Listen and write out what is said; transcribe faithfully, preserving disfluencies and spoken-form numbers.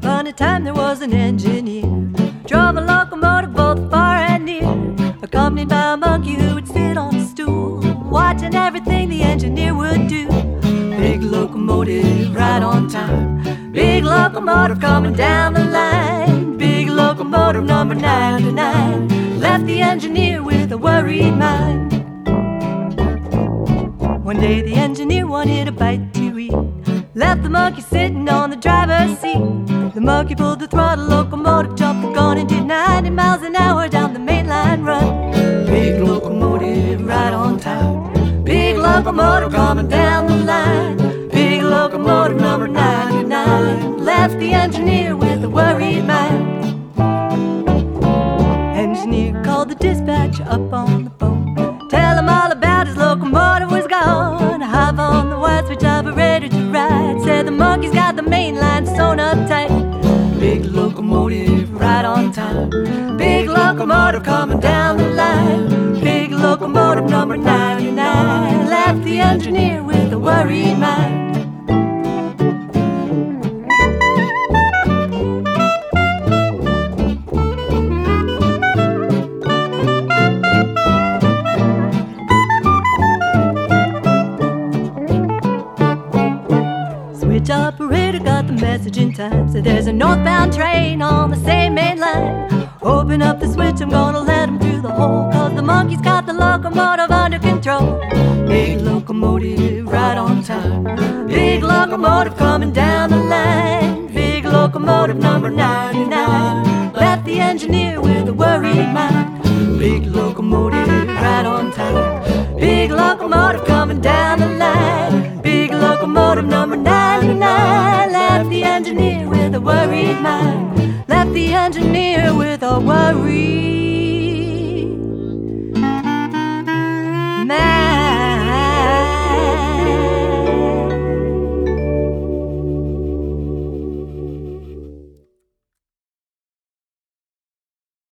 Funny time there was an engineer, drove a locomotive both far and near, accompanied by a monkey who would sit on a stool, watching everything the engineer would do. Big locomotive right on time, big locomotive coming down the line, big locomotive number ninety-nine, left the engineer with a worried mind. One day the engineer wanted a bite to eat, left the monkey sitting on the driver's seat. The monkey pulled the throttle, locomotive jumped the gun and did ninety miles an hour down the main line run. Big locomotive right on time, big locomotive coming down the line, big locomotive number ninety-nine, left the engineer with a worried mind. Engineer called the dispatcher up on the phone, tell him all about his locomotive was gone. Hop on the wire switch operator to ride, said the monkey's got the main line sewn up tight. Big locomotive right on time, big locomotive coming down the line, big locomotive number ninety-nine, left the engineer with a worried mind. Switch operator got the message in time, said there's a northbound train on the same main line. Open up the switch, I'm gonna let him through the hole, cause the monkey's got the locomotive under control. Big locomotive right on time, big locomotive coming down the line, big locomotive number ninety-nine, left the engineer with a worried mind. Big locomotive right on time, big locomotive coming down the line, big locomotive number ninety-nine, left the engineer with a worried mind, left the engineer with a worried